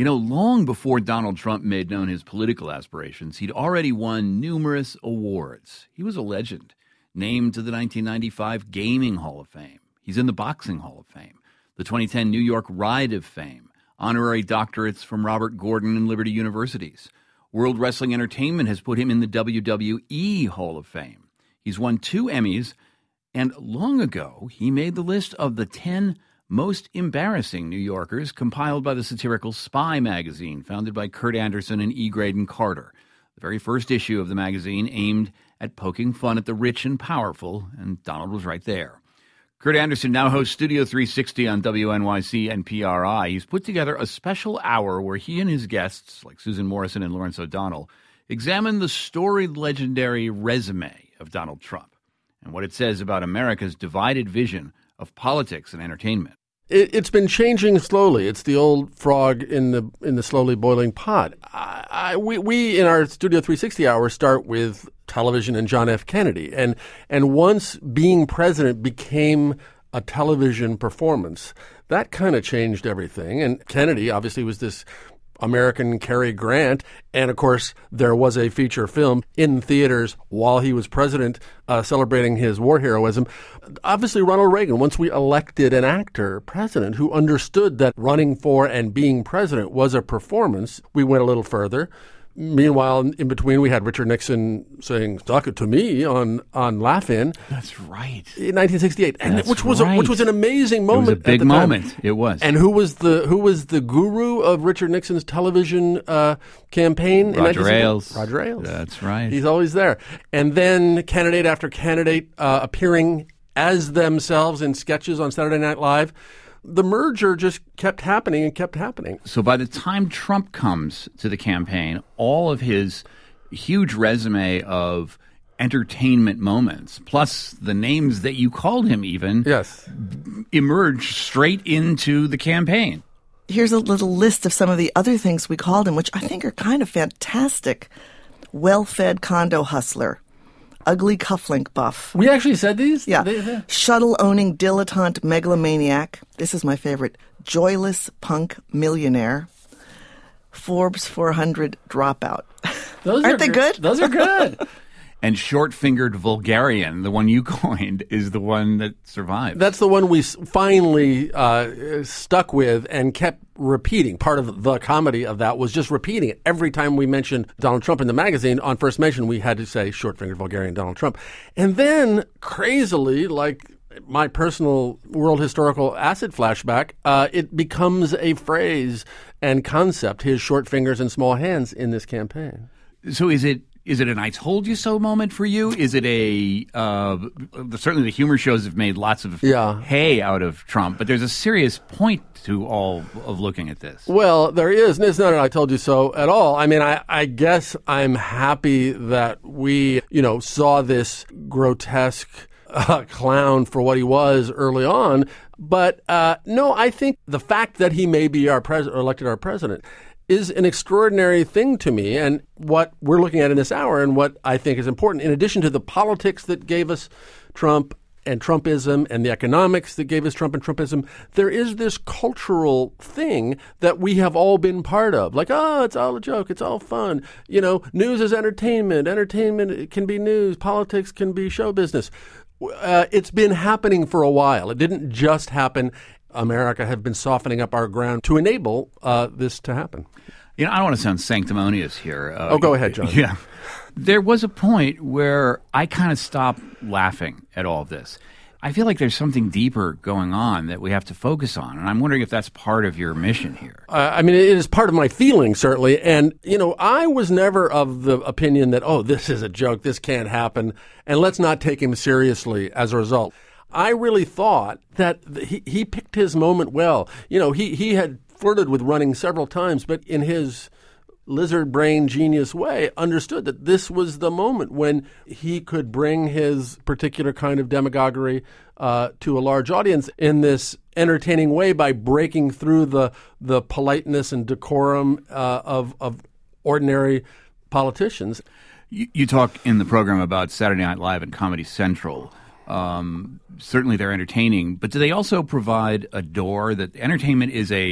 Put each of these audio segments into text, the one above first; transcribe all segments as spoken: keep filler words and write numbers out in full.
You know, long before Donald Trump made known his political aspirations, he'd already won numerous awards. He was a legend, named to the nineteen ninety-five Gaming Hall of Fame. He's in the Boxing Hall of Fame, the twenty ten New York Ride of Fame, honorary doctorates from Robert Gordon and Liberty Universities. World Wrestling Entertainment has put him in the W W E Hall of Fame. He's won two Emmys, and long ago, he made the list of the ten most embarrassing New Yorkers compiled by the satirical Spy magazine, founded by Kurt Anderson and E. Graydon Carter. The very first issue of the magazine aimed at poking fun at the rich and powerful, and Donald was right there. Kurt Anderson now hosts Studio three sixty on W N Y C and P R I. He's put together a special hour where he and his guests, like Susan Morrison and Lawrence O'Donnell, examine the storied legendary resume of Donald Trump and what it says about America's divided vision of politics and entertainment. It, it's been changing slowly. It's the old frog in the in the slowly boiling pot. I, I, we, we, in our Studio three sixty hour, start with television and John F. Kennedy. And, and once being president became a television performance, that kind of changed everything. And Kennedy obviously was this American Cary Grant. And, of course, there was a feature film in theaters while he was president uh, celebrating his war heroism. Obviously, Ronald Reagan, once we elected an actor president who understood that running for and being president was a performance, we went a little further. Meanwhile, in between, we had Richard Nixon saying "Talk it to me" on on Laugh-In. That's right. In nineteen sixty-eight, and That's which was right. a, which was an amazing moment. It was a big at the time. moment. It was. And who was the who was the guru of Richard Nixon's television uh, campaign? Roger Ailes. Roger Ailes. That's right. He's always there. And then candidate after candidate uh, appearing as themselves in sketches on Saturday Night Live. The merger just kept happening and kept happening. So by the time Trump comes to the campaign, all of his huge resume of entertainment moments, plus the names that you called him even, yes, emerge straight into the campaign. Here's a little list of some of the other things we called him, which I think are kind of fantastic. Well-fed condo hustler. Ugly cufflink buff. We actually said these? Yeah. They, they... Shuttle-owning dilettante megalomaniac. This is my favorite. Joyless punk millionaire. Forbes four hundred dropout. Those Aren't are they gr- good? Those are good. And short-fingered vulgarian, the one you coined, is the one that survived. That's the one we s- finally uh, stuck with and kept repeating. Part of the comedy of that was just repeating it. Every time we mentioned Donald Trump in the magazine, on first mention, we had to say short-fingered vulgarian Donald Trump. And then, crazily, like my personal world historical acid flashback, uh, it becomes a phrase and concept, his short fingers and small hands in this campaign. So is it Is it an I told you so moment for you? Is it a, uh, certainly the humor shows have made lots of yeah. hay out of Trump, but there's a serious point to all of looking at this. Well, there is, and it's not an I told you so at all. I mean, I, I guess I'm happy that we, you know, saw this grotesque uh, clown for what he was early on. But uh, no, I think the fact that he may be our president, or elected our president, is an extraordinary thing to me, and what we're looking at in this hour and what I think is important, in addition to the politics that gave us Trump and Trumpism and the economics that gave us Trump and Trumpism, there is this cultural thing that we have all been part of. Like, oh, it's all a joke. It's all fun. You know, news is entertainment. Entertainment can be news. Politics can be show business. Uh, it's been happening for a while. It didn't just happen. America have been softening up our ground to enable uh, this to happen. You know, I don't want to sound sanctimonious here. Uh, oh, go ahead, John. Yeah. There was a point where I kind of stopped laughing at all of this. I feel like there's something deeper going on that we have to focus on, and I'm wondering if that's part of your mission here. Uh, I mean, it is part of my feeling, certainly. And, you know, I was never of the opinion that, oh, this is a joke, this can't happen, and let's not take him seriously as a result. I really thought that he, he picked his moment well. You know, he, he had flirted with running several times, but in his lizard brain genius way, understood that this was the moment when he could bring his particular kind of demagoguery uh, to a large audience in this entertaining way by breaking through the the politeness and decorum uh, of of ordinary politicians. You, you talk in the program about Saturday Night Live and Comedy Central. Um, certainly they're entertaining, but do they also provide a door that entertainment is a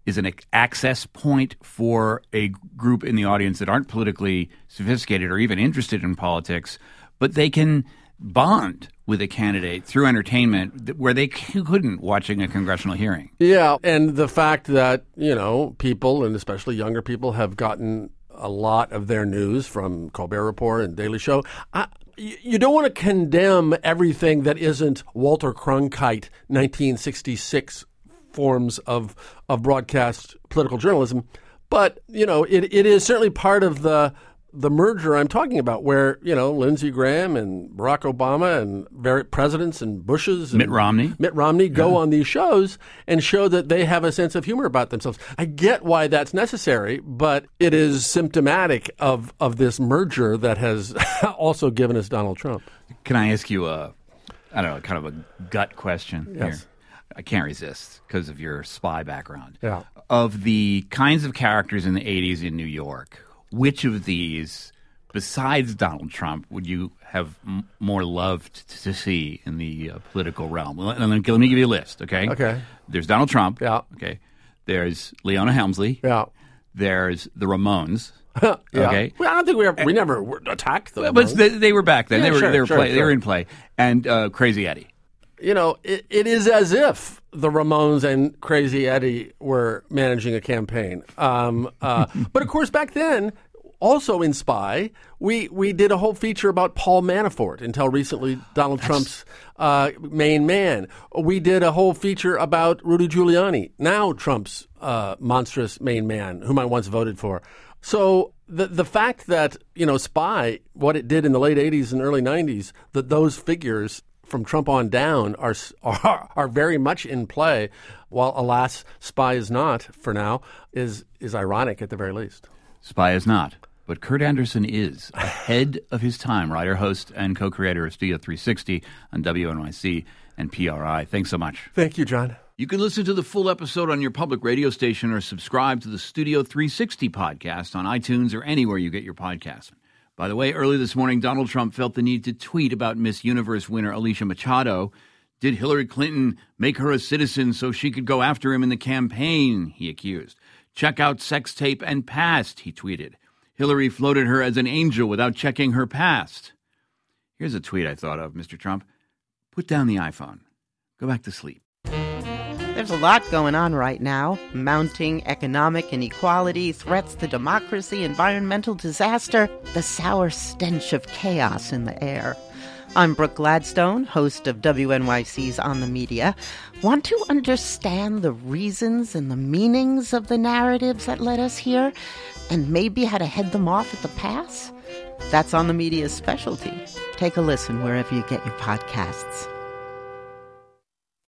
is an access point for a group in the audience that aren't politically sophisticated or even interested in politics, but they can bond with a candidate through entertainment where they couldn't watching a congressional hearing. Yeah, and the fact that, you know, people, and especially younger people, have gotten a lot of their news from Colbert Report and Daily Show. I, you don't want to condemn everything that isn't Walter Cronkite nineteen sixty-six forms of of broadcast political journalism, but you know it it is certainly part of the the merger I'm talking about, where you know Lindsey Graham and Barack Obama and very presidents and Bushes and Mitt Romney Mitt Romney go yeah. on these shows and show that they have a sense of humor about themselves. I get why that's necessary, but it is symptomatic of of this merger that has also given us Donald Trump. Can I ask you a, I don't know, kind of a gut question Yes. here? I can't resist because of your spy background. Yeah. Of the kinds of characters in the eighties in New York, which of these, besides Donald Trump, would you have m- more loved to see in the uh, political realm? Let, let, me, let me give you a list, okay? Okay. There's Donald Trump. Yeah. Okay. There's Leona Helmsley. Yeah. There's the Ramones. yeah. Okay. Well, I don't think we ever, we never were attacked them. But they, they were back then. Yeah, they were sure, they were sure, play, sure. they were in play. And uh, Crazy Eddie. You know, it, it is as if the Ramones and Crazy Eddie were managing a campaign. Um, uh, but of course, back then, also in Spy, we, we did a whole feature about Paul Manafort, until recently Donald That's... Trump's uh, main man. We did a whole feature about Rudy Giuliani, now Trump's uh, monstrous main man, whom I once voted for. So the the fact that, you know, Spy, what it did in the late eighties and early nineties, that those figures from Trump on down are, are are very much in play, while alas, Spy is not for now, is is ironic at the very least. Spy is not, but Kurt Anderson is ahead of his time. Writer, host, and co-creator of Studio three sixty on W N Y C and P R I. Thanks so much. Thank you, John. You can listen to the full episode on your public radio station or subscribe to the Studio three sixty podcast on iTunes or anywhere you get your podcasts. By the way, early this morning, Donald Trump felt the need to tweet about Miss Universe winner Alicia Machado. Did Hillary Clinton make her a citizen so she could go after him in the campaign, he accused. Check out sex tape and past, he tweeted. Hillary floated her as an angel without checking her past. Here's a tweet I thought of, Mister Trump. Put down the iPhone. Go back to sleep. There's a lot going on right now. Mounting economic inequality, threats to democracy, environmental disaster, the sour stench of chaos in the air. I'm Brooke Gladstone, host of W N Y C's On the Media. Want to understand the reasons and the meanings of the narratives that led us here, and maybe how to head them off at the pass? That's On the Media's specialty. Take a listen wherever you get your podcasts.